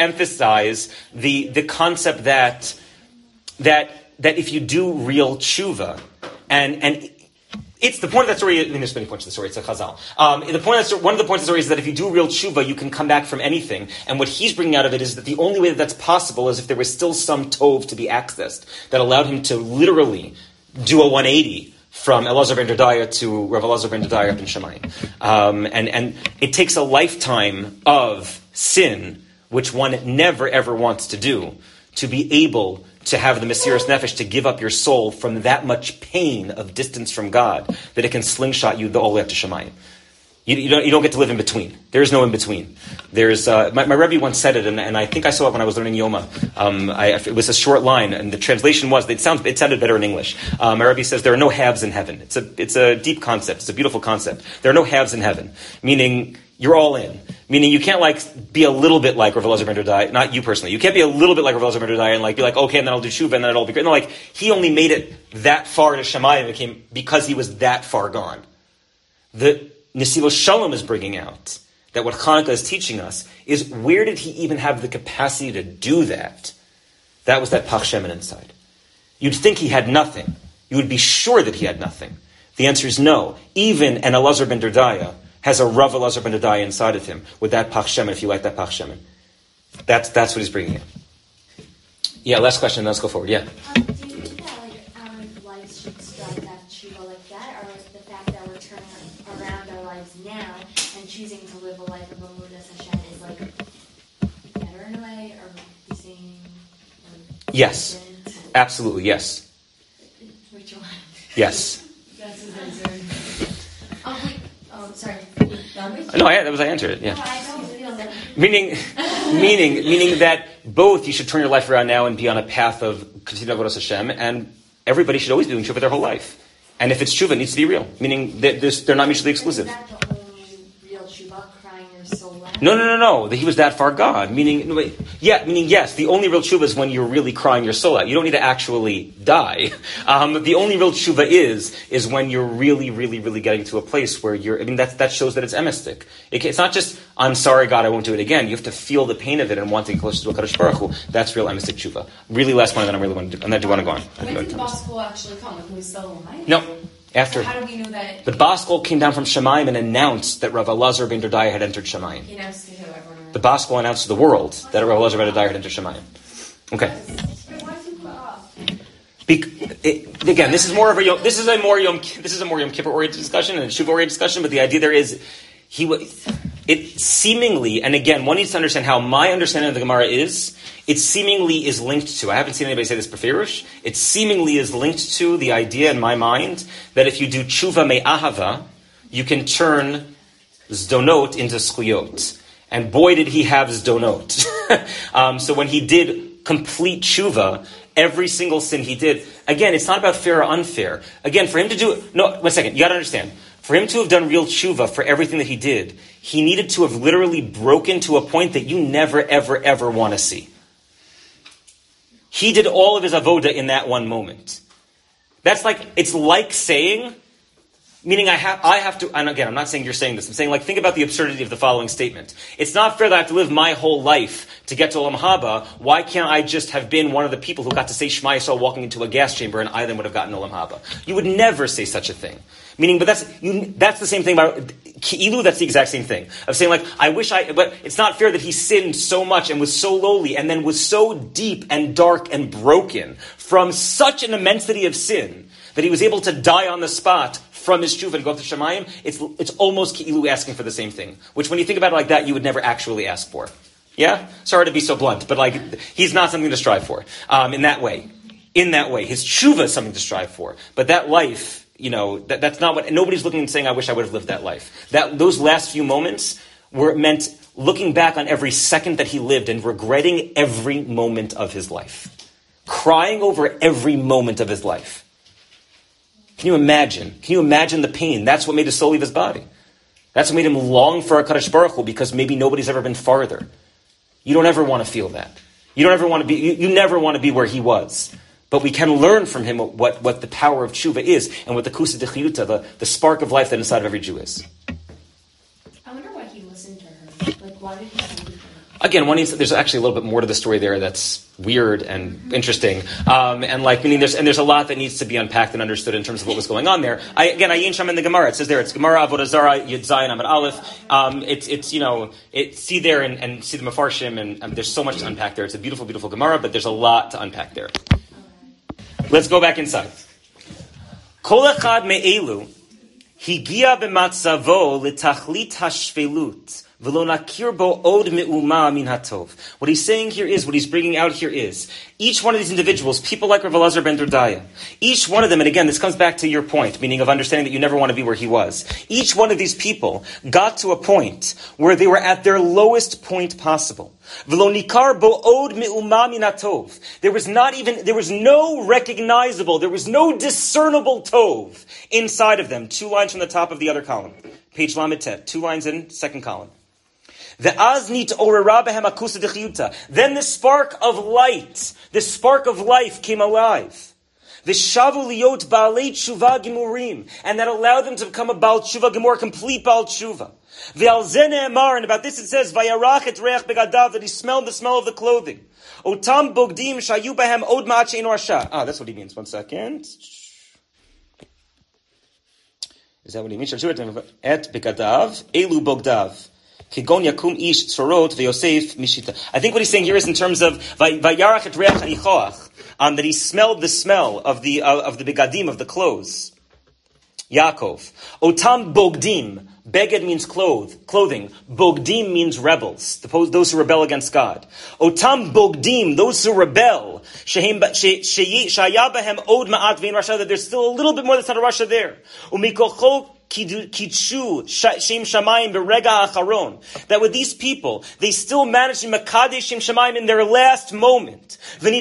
Speaker 1: the concept that if you do real tshuva, and It's the point of that story. I mean, there's many points of the story. It's a chazal. One of the points of the story is that if you do real tshuva, you can come back from anything. And what he's bringing out of it is that the only way that that's possible is if there was still some tov to be accessed that allowed him to literally do a 180 from Elazar ben Dodaya to Rav Elazar ben Dodaya up in Shamayim. And it takes a lifetime of sin, which one never ever wants to do, to be able to have the Mesiras Nefesh, to give up your soul from that much pain of distance from God, that it can slingshot you all the way up to Shamayim. You don't get to live in between. There is no in between. There's my Rebbe once said it, and I think I saw it when I was learning Yoma. It was a short line, and the translation was it sounded better in English. My Rebbe says there are no halves in heaven. It's a deep concept. It's a beautiful concept. There are no halves in heaven, meaning you're all in. Meaning you can't be a little bit like Rav Elazar ben Dodai, not you personally. You can't be a little bit like Rav Elazar ben Dodai and be like, okay, and then I'll do tshuva and then it'll be great. No, he only made it that far to Shamayim because he was that far gone. The Nesivos Shalom is bringing out that what Hanukkah is teaching us is where did he even have the capacity to do that? That was that Pach Shemen inside. You'd think he had nothing. You would be sure that he had nothing. The answer is no. Even an Elazar ben Dodaya has a Rav Elazar ben Dodaya inside of him with that Pach Shemen, if you like that Pach Shemen. That's what he's bringing in. Yeah, last question, let's go forward. Yeah.
Speaker 4: Do you think that lives should strive that tshuva like that, or the fact that we're turning around our lives now and choosing to live a life of Amudas Hashem is better in a way, or the same?
Speaker 1: Yes, absolutely, yes.
Speaker 4: Which one?
Speaker 1: Yes.
Speaker 2: That's his answer. Sorry.
Speaker 1: No, I answered it. Yeah.
Speaker 4: No, I don't feel that.
Speaker 1: Meaning that both you should turn your life around now and be on a path of continued avodas Hashem, and everybody should always be doing tshuva their whole life. And if it's tshuva, it needs to be real. Meaning that they're not mutually exclusive.
Speaker 4: Is that the only real tshuva, crying your soul out?
Speaker 1: No. That he was that far gone. Meaning yes, the only real tshuva is when you're really crying your soul out. You don't need to actually die. The only real tshuva is when you're really, really, really getting to a place where that shows that it's emistic. It's not just, I'm sorry, God, I won't do it again. You have to feel the pain of it and want to get closer to HaKadosh Baruch Hu. That's real emistic tshuva. Really last one, and then I really want to do, and then I do want to go on.
Speaker 2: When did the gospel actually come? Like, was still alive?
Speaker 1: No. After.
Speaker 2: So how do we know that?
Speaker 1: The Baskol came down from Shamayim and announced that Rav Elazar ben Dodaya had entered Shamayim.
Speaker 2: He announced to who? Everyone.
Speaker 1: The Baskol announced to the world that Rav Elazar ben Dodaya had entered Shamayim. Okay.
Speaker 3: Why is he put off?
Speaker 1: Again, this is a more Yom Kippur oriented discussion and a Shuva oriented discussion. But the idea there is, it seemingly, and again, one needs to understand how my understanding of the Gemara is. It seemingly is linked to. I haven't seen anybody say this beferish. It seemingly is linked to the idea in my mind that if you do tshuva me'ahava, you can turn zdonot into zchuyot. And boy, did he have zdonot. So when he did complete tshuva, every single sin he did, again, it's not about fair or unfair. Again, for him to do, no, 1 second, you gotta understand. For him to have done real tshuva for everything that he did, he needed to have literally broken to a point that you never, ever, ever want to see. He did all of his avoda in that one moment. It's like saying, meaning I have to, and again, I'm not saying you're saying this, I'm saying think about the absurdity of the following statement. It's not fair that I have to live my whole life to get to Olam Haba. Why can't I just have been one of the people who got to say Shema Yisrael walking into a gas chamber and I then would have gotten Olam Haba? You would never say such a thing. Meaning, but that's the same thing about Ki'ilu, that's the exact same thing. Of saying but it's not fair that he sinned so much and was so lowly and then was so deep and dark and broken from such an immensity of sin that he was able to die on the spot from his tshuva and go up to Shamayim. It's almost Ki'ilu asking for the same thing, which when you think about it like that, you would never actually ask for. Yeah? Sorry to be so blunt, but he's not something to strive for in that way. In that way. His tshuva is something to strive for. But that life, that's not what, nobody's looking and saying, I wish I would have lived that life. Those last few moments were meant looking back on every second that he lived and regretting every moment of his life. Crying over every moment of his life. Can you imagine the pain? That's what made his soul leave his body. That's what made him long for HaKadosh Baruch Hu, because maybe nobody's ever been farther. You don't ever want to feel that. You never want to be where he was. But we can learn from him what the power of tshuva is, and what the kusa dechiyuta, the spark of life that inside of every Jew is.
Speaker 2: I wonder why he listened to her. Why did he believe her?
Speaker 1: Again, there's actually a little bit more to the story there that's weird and interesting, meaning there's a lot that needs to be unpacked and understood in terms of what was going on there. Ayin Sham in the Gemara, it says there, it's Gemara Avodah Zarah Yud Zayin Amud Aleph. See there and see the Mefarshim, and there's so much to unpack there. It's a beautiful, beautiful Gemara, but there's a lot to unpack there. Let's go back inside. Kol echad me'elu higia b'matzavo l'tachlit hashvelut. What he's saying here is, what he's bringing out here is, each one of these individuals, people like Rav Elazar ben Durdaya, each one of them, and again, this comes back to your point, meaning of understanding that you never want to be where he was. Each one of these people got to a point where they were at their lowest point possible. There was no recognizable, there was no discernible tov inside of them. 2 lines from the top of the other column. Page Lamed Tet, 2 lines in, second column. Then the spark of life came alive. And that allowed them to become a Baal Tshuva Gemor, complete Baal Tshuva. And about this it says, that he smelled the smell of the clothing. That's what he means. 1 second. Is that what he means? Et begadav, elu bogdav. I think what he's saying here is in terms of that he smelled the smell of the begadim, of the clothes. Yaakov. Otam bogdim. Beged means clothing. Bogdim means rebels. Those who rebel against God. Otam bogdim, those who rebel. That there's still a little bit more that's not a Rasha there. That with these people, they still managed to Makadesh Shem Shamayim in their last moment. And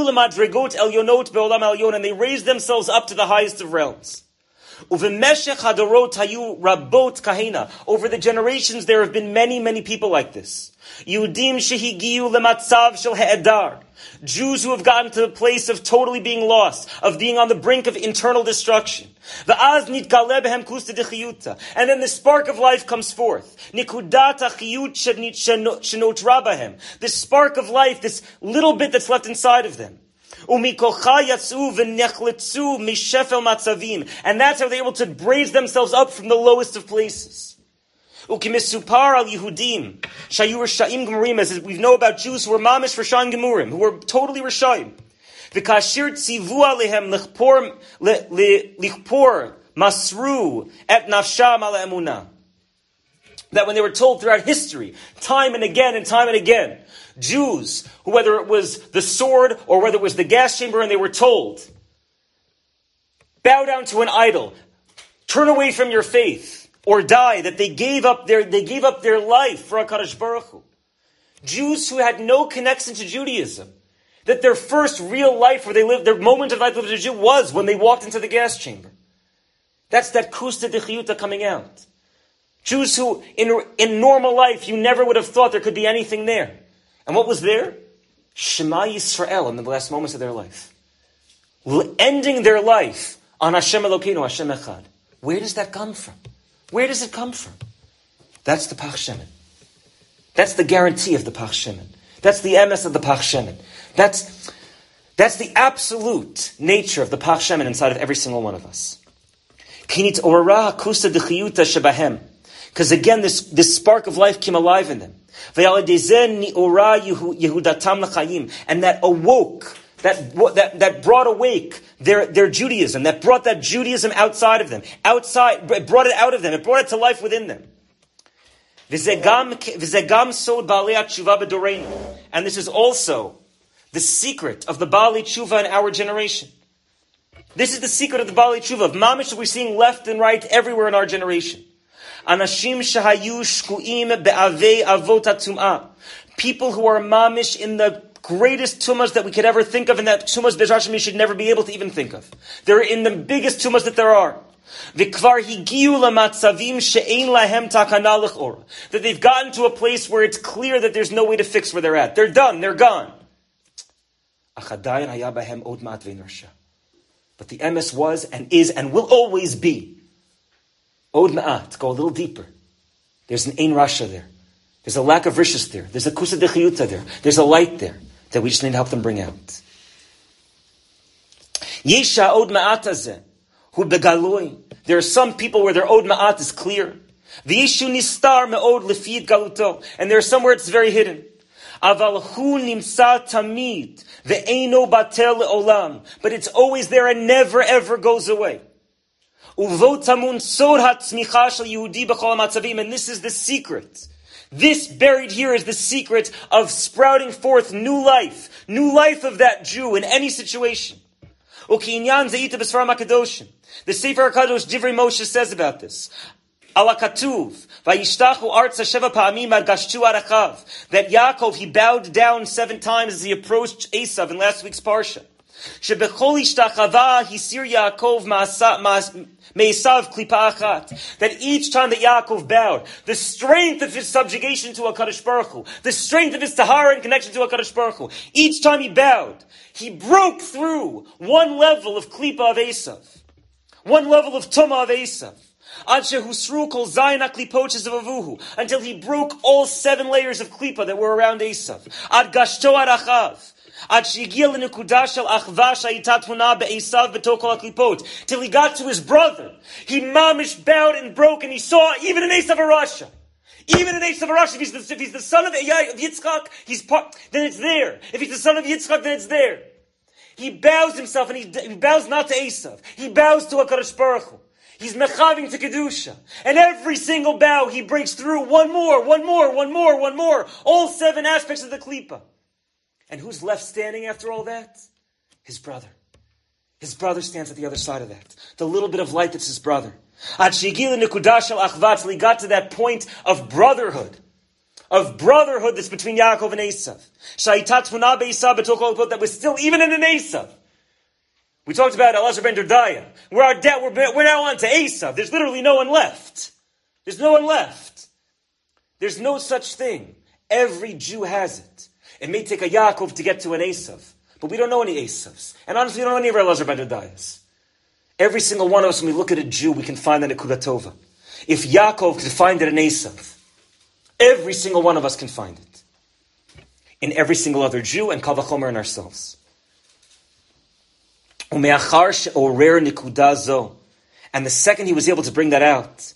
Speaker 1: they raised themselves up to the highest of realms. Over the generations, there have been many, many people like this. Jews who have gotten to the place of totally being lost, of being on the brink of internal destruction. And then the spark of life comes forth. This spark of life, this little bit that's left inside of them. And that's how they're able to raise themselves up from the lowest of places. As we know about Jews who were mamish Rishayim Gemurim, who were totally Rishayim. Masru et nafsham ala emunah. That when they were told throughout history, time and again, Jews, who whether it was the sword or whether it was the gas chamber, and they were told, bow down to an idol, turn away from your faith, or die, that they gave up their life for HaKadosh Baruch Hu. Jews who had no connection to Judaism, that their first real life where they lived, their moment of life as a Jew was when they walked into the gas chamber. That's that kusta d'chiyuta coming out. Jews who, in normal life, you never would have thought there could be anything there. And what was there? Shema Yisrael in the last moments of their life. Ending their life on Hashem Elokeinu, Hashem Echad. Where does that come from? Where does it come from? That's the Pach Shemen. That's the guarantee of the Pach Shemen. That's the emes of the Pach Shemen. That's the absolute nature of the Pach Shemen inside of every single one of us. Because again, this spark of life came alive in them. And that awoke, that brought awake their Judaism, that brought that Judaism outside of them. It brought it out of them. It brought it to life within them. And this is also the secret of the Baalei Tshuva in our generation. This is the secret of the Baalei Tshuva, of mamish that we're seeing left and right everywhere in our generation. Anashim shahayu shkuim be'avei avot hatum'ah. People who are mamish in the greatest tumas that we could ever think of, and that tumas Be'ez Hashem we should never be able to even think of. They're in the biggest tumas that there are. V'kvar higiu lamatzavim she'ein lahem takana l'chora. That they've gotten to a place where it's clear that there's no way to fix where they're at. They're done. They're gone. Achadayin haya bahem od ma'at ve'in rasha. But the emes was and is and will always be. Od ma'at, go a little deeper. There's an ein rasha there. There's a lack of rishus there. There's a kusa dechiyuta there. There's a light there that we just need to help them bring out. Yesha od ma'at hazeh hu begaloi. There are some people where their od ma'at is clear. V'yeshu nistar me'od lefiyat galuto. And there are some where it's very hidden. Aval hu nimsa tamid ve'eino batel le'olam. But it's always there and never ever goes away. Uvo tamun sod hatzmicha shel Yehudi b'chol hamatzavim. And this is the secret. This buried here is the secret of sprouting forth new life of that Jew in any situation. The Sefer HaKadosh Divrei Moshe says about this. Alakatuv, vayishtachu arza sheva pa'amim ad gashtu arachav. That Yaakov, he bowed down 7 times as he approached Esav in last week's parsha. Shebechol ishtachava hisir Yaakov me'esav klipa achat. That each time that Yaakov bowed, the strength of his subjugation to HaKadosh Baruch Hu, the strength of his tahara and connection to HaKadosh Baruch Hu, each time he bowed, he broke through one level of klipa of Esav, one level of tumah of Esav. Until he broke all 7 layers of klipa that were around Esav. Ad gashto arachav. Till he got to his brother. He mamish bowed and broke, and he saw even in Esav Arasha. Even in Esav Arasha, if he's the son of Yitzchak, then it's there. If he's the son of Yitzchak, then it's there. He bows himself, and he bows not to Esav. He bows to HaKadosh Baruch Hu. He's mechaving to Kedusha. And every single bow, he breaks through one more. All 7 aspects of the klipa. And who's left standing after all that? His brother. His brother stands at the other side of that. The little bit of light that's his brother. Till he got to that point of brotherhood. Of brotherhood that's between Yaakov and Esav. That was still even in an Esav. We talked about Elazar ben Dordaya. We're now on to Esav. There's literally no one left. There's no one left. There's no such thing. Every Jew has it. It may take a Yaakov to get to an Esav, but we don't know any Esavs. And honestly, we don't know any of our Elazar ben Dordayas. Every single one of us, when we look at a Jew, we can find that in Nekuda Tova. If Yaakov could find it in Esav, every single one of us can find it. In every single other Jew, and Kal Vachomer in ourselves. And the second he was able to bring that out,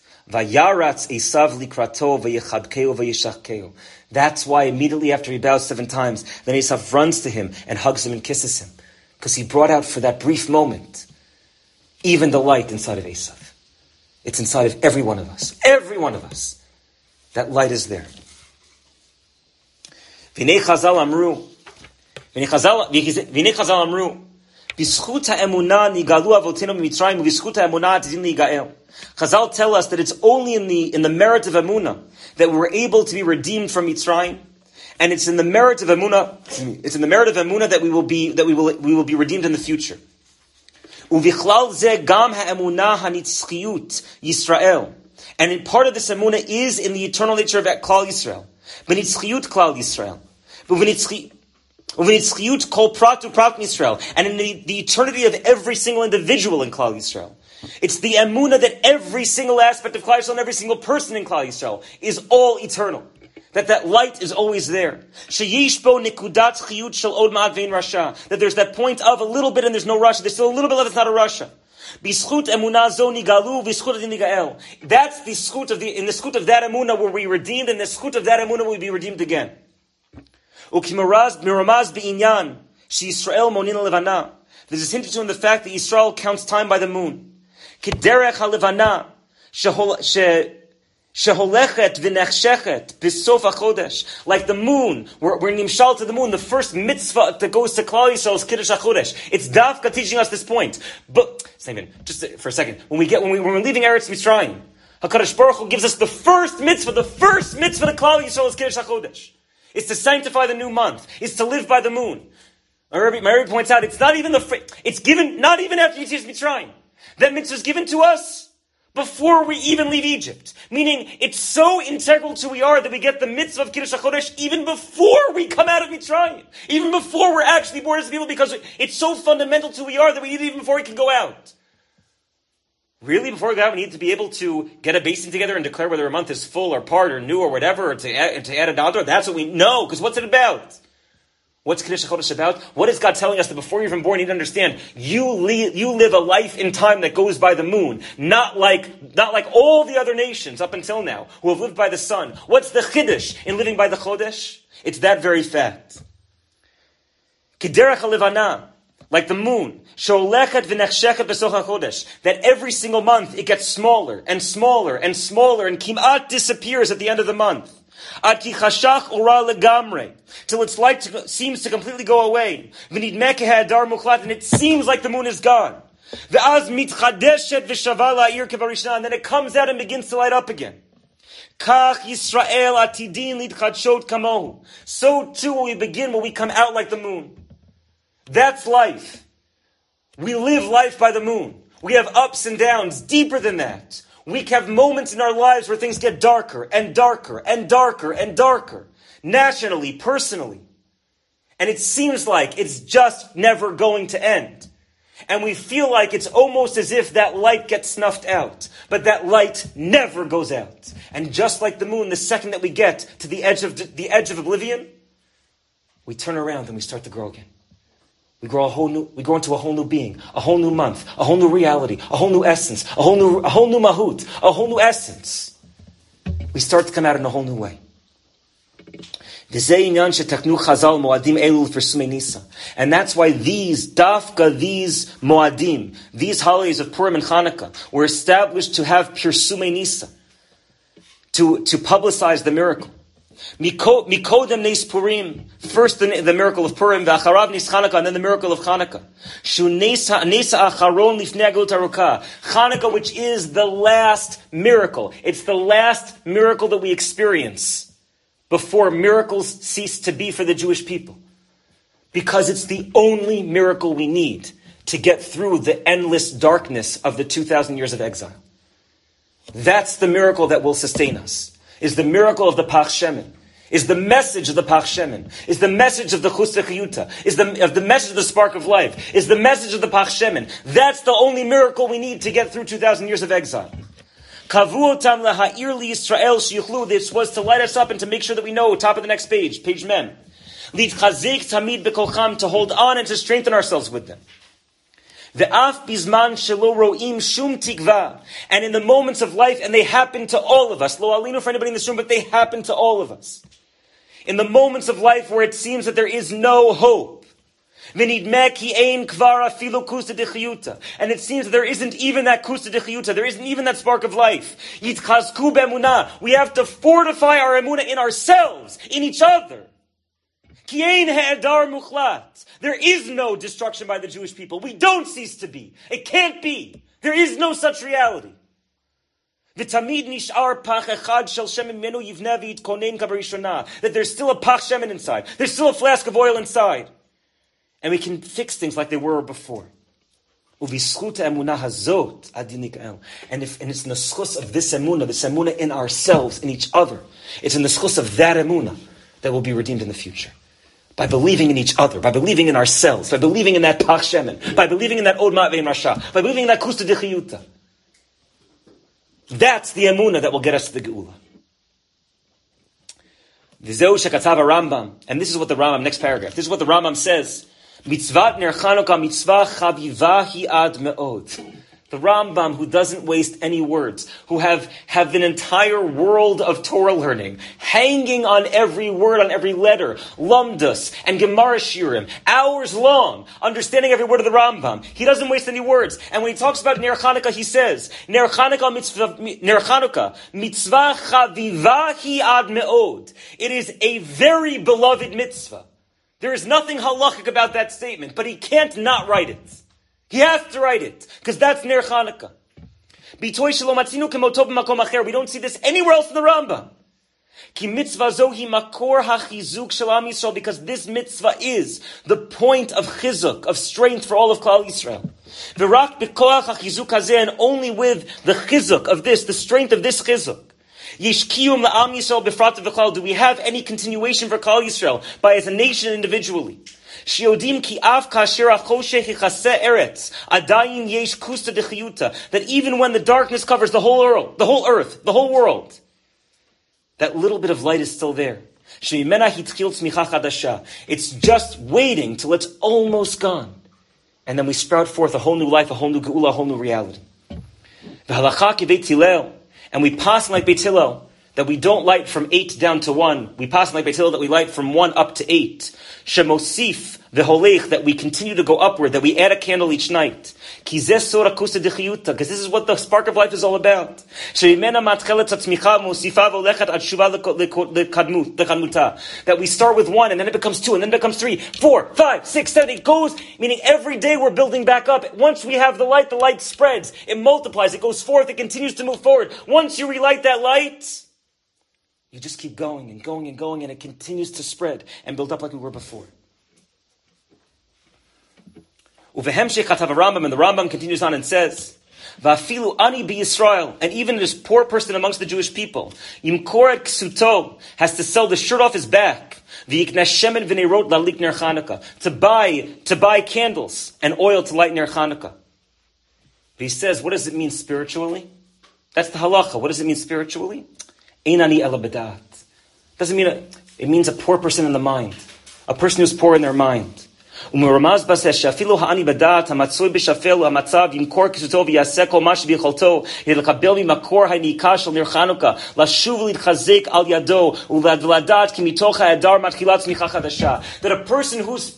Speaker 1: that's why immediately after he bows 7 times, then Esav runs to him and hugs him and kisses him. Because he brought out for that brief moment, even the light inside of Esav. It's inside of every one of us. Every one of us. That light is there. V'nei Chazal amru, Chazal tell us that it's only in the merit of Emunah that we're able to be redeemed from Mitzrayim, and it's in the merit of Emunah. It's in the merit of Emunah that we will be redeemed in the future. Uvichlal zeh gam ha'emunah hanitzchiyut Yisrael, and in part of this Emunah is in the eternal nature of Klal Yisrael. B'nitzchiyut Klal Yisrael. Uv'nitzchiyut kol pratu prat Yisrael, and in the eternity of every single individual in Klal Yisrael. It's the emunah that every single aspect of Klal Yisrael and every single person in Klal Yisrael is all eternal. That light is always there. Sheyesh bo nekudat chiyut shel od ma'at vein rasha. That there's that point of a little bit and there's no rasha. There's still a little bit left, it's not a rasha. B'schut emunah zo nigalu v'schut adin nigael. That's the schut in the schut of that emunah were we redeemed, and the schut of that emunah will be redeemed again. Ukimaraz miramaz be'inyan she Yisrael monin levana. This is hinted to in the fact that Yisrael counts time by the moon. Kederech halevana sheholechet v'nechshechet b'sof hachodesh. Like the moon, we're nimshal to the moon. The first mitzvah that goes to Klal Yisrael is Kiddush HaChodesh. It's Dafka teaching us this point. But just for a second, when we're leaving Eretz Mitzrayim, HaKadosh Baruch Hu gives us the first mitzvah. The first mitzvah to Klal Yisrael is Kiddush HaChodesh. It's to sanctify the new month. It's to live by the moon. My Rebbe points out, it's not even it's given not even after Yetzias Mitzrayim. That mitzvah is given to us before we even leave Egypt. Meaning, it's so integral to who we are that we get the mitzvah of Kiddush HaChodesh even before we come out of Mitzrayim. Even before we're actually born as people, because it's so fundamental to who we are that we need it even before we can go out. Really, before God, we need to be able to get a basin together and declare whether a month is full or part or new or whatever, or to add a dollar? That's what we know, because what's it about? What's Kiddush HaChodesh about? What is God telling us that before you're even born, you need to understand, you live a life in time that goes by the moon, not like all the other nations up until now, who have lived by the sun. What's the Kiddush in living by the Chodesh? It's that very fact. Kiderach HaLevana, like the moon, she'olechet v'nechshechet b'soch HaChodesh, that every single month it gets smaller and smaller and smaller and kimat disappears at the end of the month. Ad ki chashach ora legamre, till its light seems to completely go away. V'nidmeh kehadar muchlat, and it seems like the moon is gone. V'az mitchadeshet v'shava la'ir kevarishna, and then it comes out and begins to light up again. Kach Yisrael atidin lidchadshot kamohu. So too when we begin, when we come out like the moon. That's life. We live life by the moon. We have ups and downs deeper than that. We have moments in our lives where things get darker and darker and darker and darker. Nationally, personally. And it seems like it's just never going to end. And we feel like it's almost as if that light gets snuffed out. But that light never goes out. And just like the moon, the second that we get to the edge of oblivion, we turn around and we start to grow again. We grow into a whole new being, a whole new month, a whole new reality, a whole new essence, a whole new mahut, a whole new essence. We start to come out in a whole new way. And that's why these moadim, these holidays of Purim and Hanukkah, were established to have Pirsumei Nisa, to publicize the miracle. Mikodem Nes Purim, first the miracle of Purim, v'acharav Nes Chanukah, and then the miracle of Chanukah. Shu Nes Acharon Lifnei Galut Arukah. Chanukah, which is the last miracle. It's the last miracle that we experience before miracles cease to be for the Jewish people. Because it's the only miracle we need to get through the endless darkness of the 2,000 years of exile. That's the miracle that will sustain us. Is the miracle of the Pach Shemen, is the message of the Pach Shemen, is the message of the Chus Chiyuta, is the message of the spark of life, is the message of the Pach Shemen. That's the only miracle we need to get through 2,000 years of exile. Kavu otam laha'ir li Yisrael sheyuchlu. This was to light us up and to make sure that we know, top of the next page, page mem. Litchazik tamid bekolcham, to hold on and to strengthen ourselves with them. Ve'af bizman shelo ro'im shum tikva, and in the moments of life, and they happen to all of us, lo alinu for anybody in this room, but they happen to all of us. In the moments of life where it seems that there is no hope, v'nidmeh ki ein kvar afilu kusta dechiyuta, and it seems that there isn't even that kusta dechiyuta, there isn't even that spark of life. Yitzchazku be'emunah, we have to fortify our emunah in ourselves, in each other. Ki ein ha'adar muchlat. There is no destruction by the Jewish people. We don't cease to be. It can't be. There is no such reality. V'tamid nish'ar pach echad shel shemen menu yivneh v'yitkonen kabarishona. That there's still a pach shemen inside. There's still a flask of oil inside. And we can fix things like they were before. U'v'zchut emunah hazot adin nik'el. And it's in the schus of this emunah in ourselves, in each other. It's in the schus of that emunah that will be redeemed in the future. By believing in each other, by believing in ourselves, by believing in that Pach Shemen, by believing in that Od Ma'vein Rasha, by believing in that Kusta Dechiyuta. That's the emunah that will get us to the Geula. V'zeu shekatzav Rambam, and this is what the Rambam, next paragraph, this is what the Rambam says. Mitzvat ner Chanukah mitzvah chavivahi ad me'od. The Rambam, who doesn't waste any words, who have an entire world of Torah learning, hanging on every word, on every letter, Lamdas and Gemara Shirim, hours long, understanding every word of the Rambam. He doesn't waste any words. And when he talks about Ner Chanukah, he says, Ner Chanukah mitzvah chavivahi ad me'od. It is a very beloved mitzvah. There is nothing halachic about that statement, but he can't not write it. He has to write it, because that's Ner Chanukah. We don't see this anywhere else in the Rambam. Because this mitzvah is the point of chizuk, of strength for all of Klal Yisrael. And only with the chizuk of this, the strength of this chizuk, do we have any continuation for Klal Yisrael, by as a nation individually. Shiodim ki av kasher achoshech yichaseh eretz, adayin yesh kusta dechiyuta. That even when the darkness covers the whole earth, the whole world, that little bit of light is still there. Shemimena hitchil tzmicha chadasha. It's just waiting till it's almost gone. And then we sprout forth a whole new life, a whole new geula, a whole new reality. V'halacha k'Beit Hillel. And we pass like Beit Hillel, that we don't light from 8 down to 1. We pass like Beit Hillel that we light from 1 up to 8. Shemosif v'holech, that we continue to go upward, that we add a candle each night. Ki zeh sora kusta dechiyuta, because this is what the spark of life is all about. Sheimena matchelet tzmicha mosifa v'olechat ad shuva lekadmuta. That we start with 1, and then it becomes 2, and then it becomes 3, 4, 5, 6, 7, it goes, meaning every day we're building back up. Once we have the light spreads, it multiplies, it goes forth, it continues to move forward. Once you relight that light, you just keep going and going and going, and it continues to spread and build up like we were before. Uvehemshech chatav Rambam, and the Rambam continues on and says, Va'afilu ani b'Yisrael, and even this poor person amongst the Jewish people, yimkor et ksuto, has to sell the shirt off his back, v'yikneh shemen v'neirot lalik ner Chanukah, to buy candles and oil to light ner Chanukah. But he says, what does it mean spiritually? That's the halacha. What does it mean spiritually? Einani ela b'dat. Doesn't mean it means a poor person in the mind, a person who's poor in their mind. ומרמז בזה שאפילו העני בדעת המצוי בשפל המצב ימכור כסותו ויעשה כל מה שביכולתו כדי לקבל ממקור הניקה של נר חנוכה, לשוב ולהתחזק על ידו ולדעת כי מתוך ההדר מתחילה צמיחה חדשה. That a person who's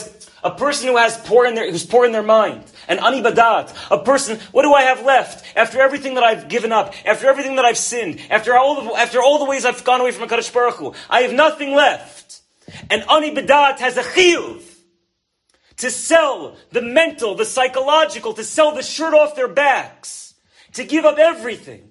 Speaker 1: poor in their mind, and ani badat, a person, what do I have left after everything that I've given up, after everything that I've sinned, after all the ways I've gone away from HaKadosh Baruch Hu, I have nothing left. And ani badat has a chiyuv to sell the mental, the psychological, to sell the shirt off their backs, to give up everything,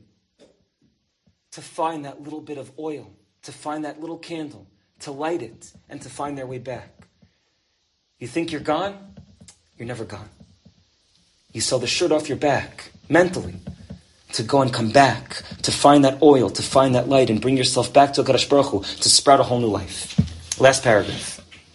Speaker 1: to find that little bit of oil, to find that little candle, to light it, and to find their way back. You think you're gone? You're never gone. You sell the shirt off your back, mentally, to go and come back, to find that oil, to find that light, and bring yourself back to HaKadosh Baruch Hu, to sprout a whole new life. Last paragraph.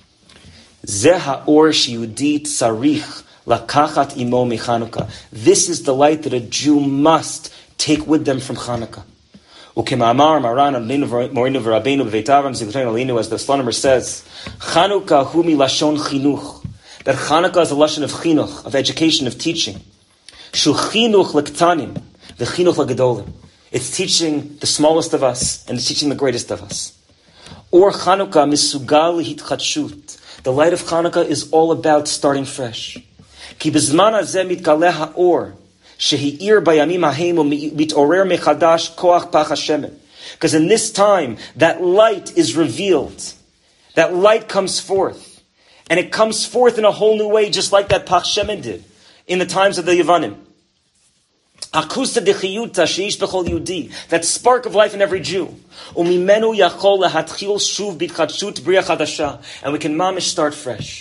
Speaker 1: Zeh ha'or sheyudi tzarich lakachat imo mechanukah. This is the light that a Jew must take with them from Chanukah. Ukemamar maran morinu v'rabbeinu b'veit Avram zikutayim alinu, as the Slonimer says, Chanukah hu milashon chinuch. That Chanukah is a lashon of chinuch, of education, of teaching. Shu chinuch lektanim, the chinuch legedolim. It's teaching the smallest of us, and it's teaching the greatest of us. Or Chanukah misugal hitchatshut. The light of Chanukah is all about starting fresh. Ki b'zman hazeh mitgaleh ha'or shehi'ir bayamim ha'heimu mitorer mechadash koach pach hashemen. Because in this time, that light is revealed. That light comes forth. And it comes forth in a whole new way, just like that pach shemen did in the times of the Yevanim. Akusta dechiyuta sheish bechol Yehudi, that spark of life in every Jew. Umimenu yachol lehatchil shuv bitchadshut bria chadasha, and we can mamish start fresh.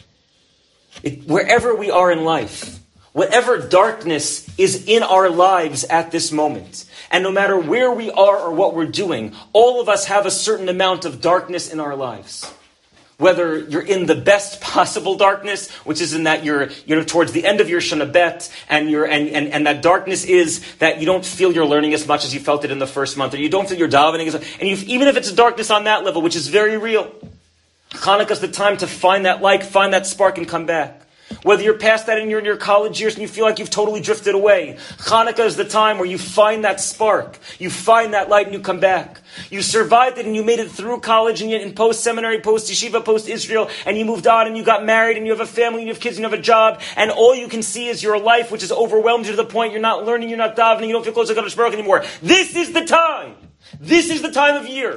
Speaker 1: Wherever we are in life, whatever darkness is in our lives at this moment, and no matter where we are or what we're doing, all of us have a certain amount of darkness in our lives. Whether you're in the best possible darkness, which is in that you're towards the end of your Shana Bet, and that darkness is that you don't feel you're learning as much as you felt it in the first month, or you don't feel you're davening as much, and even if it's a darkness on that level, which is very real, Chanukah is the time to find that light, find that spark, and come back. Whether you're past that and you're in your college years and you feel like you've totally drifted away, Chanukah is the time where you find that spark, you find that light, and you come back. You survived it and you made it through college and in post-seminary, post-yeshiva, post-Israel, and you moved on and you got married and you have a family and you have kids and you have a job, and all you can see is your life, which is overwhelmed you to the point you're not learning, you're not davening, you don't feel close to HaKadosh Baruch Hu anymore. This is the time. This is the time of year.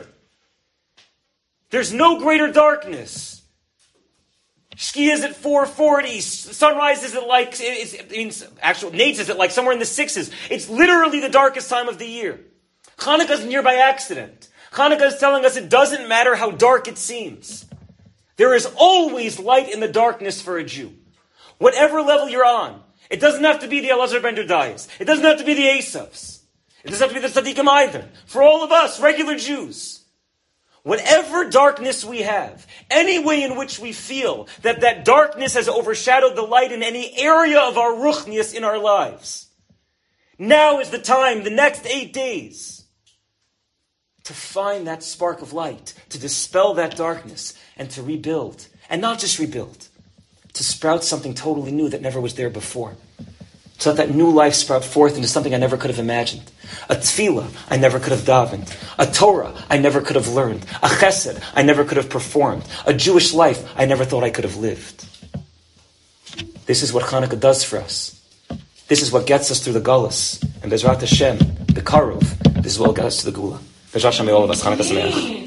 Speaker 1: There's no greater darkness. Shkia is at 4:40. Sunrise is at like, actual Nates is at like somewhere in the 6s. It's literally the darkest time of the year. Chanukah is near by accident. Chanukah is telling us it doesn't matter how dark it seems. There is always light in the darkness for a Jew. Whatever level you're on. It doesn't have to be the Elazar ben Dudayas. It doesn't have to be the Asafs. It doesn't have to be the Tzaddikim either. For all of us, regular Jews. Whatever darkness we have, any way in which we feel that that darkness has overshadowed the light in any area of our ruchnius in our lives, now is the time, the next 8 days, to find that spark of light, to dispel that darkness, and to rebuild. And not just rebuild, to sprout something totally new that never was there before. So that new life sprout forth into something I never could have imagined. A tefillah I never could have davened. A Torah I never could have learned. A chesed I never could have performed. A Jewish life I never thought I could have lived. This is what Hanukkah does for us. This is what gets us through the Galus. And Bezrat Hashem, the Karuv, this is what will get us to the Gula. Bezrat Hashem, may all of us Hanukkah Sameach.